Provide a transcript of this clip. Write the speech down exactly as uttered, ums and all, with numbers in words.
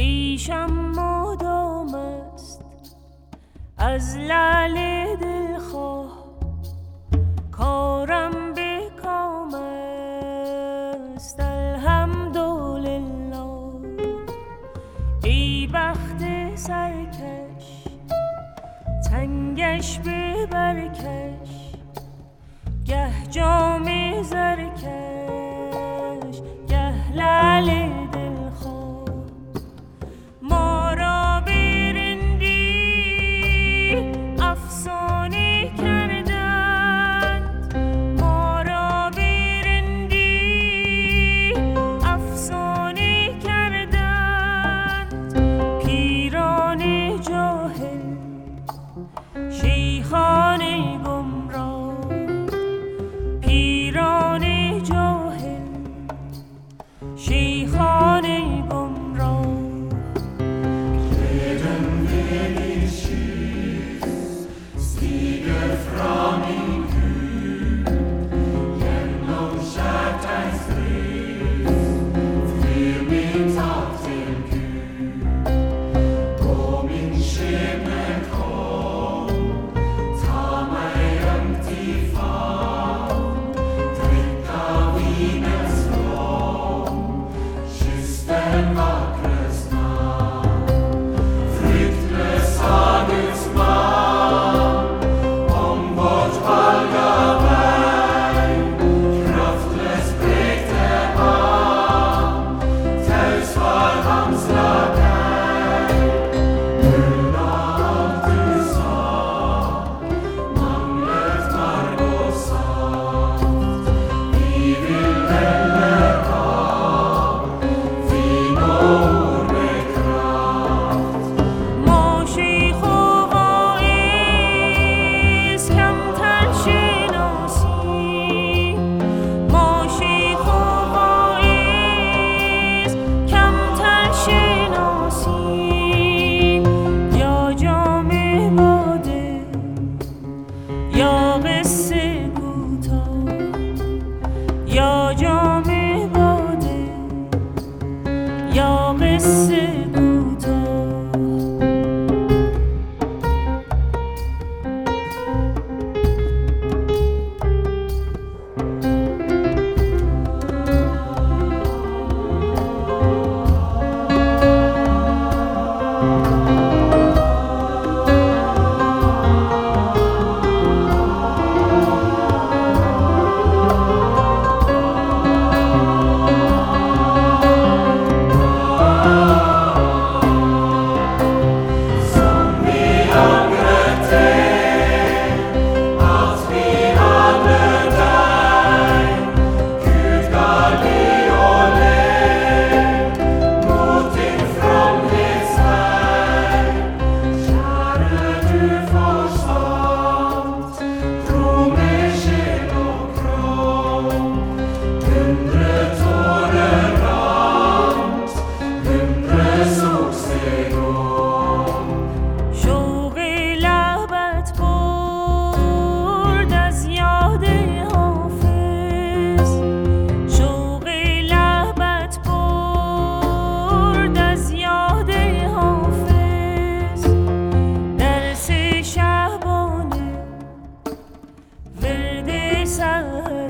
عیشم مدام است از لعل دلخواه، کارم به کام است الحمدلله. ای بخت سرکش تنگش به برکش، گه جام زرکش گه لعل دلخواه. ما را به رندی افسانه کردند، ما را به رندی افسانه کردند. پیران جاهل شیخان گمراه، پیران جاهل شیخان گمراه. Jeden Weg ist schief, stiger fram in Kühl, genom stjärtans driv, flyr mitt allt till Gud. Gå min skebne kom, ta mig ömt i famn, dricka vinets rom, kyss den vackres namn. Fruktlösa Guds man, om vårt valga väg, kraftlös brekte man, taus var hans lagäg. Nulla allt du sa, manglet marg och saft. Vi vill heller ha vin och ord med kraft. ما شیخ و واعظ کمتر شناسیم، ما شیخ و واعظ کمتر شناسیم. یا جام باده یا قصه کوتاه، یا جام باده یا قصه کوتاه. Som vi angret deg, at vi handler deg. Gud ga li og lek, mot din fromhetsvei. Kjære du forsvant, tro med sjel og kropp. Hundre tårer rant, hundre sukk steg om. شوق لبت برد از یاد حافظ، شوق لبت برد از یاد حافظ. درس شبانه ورد سحر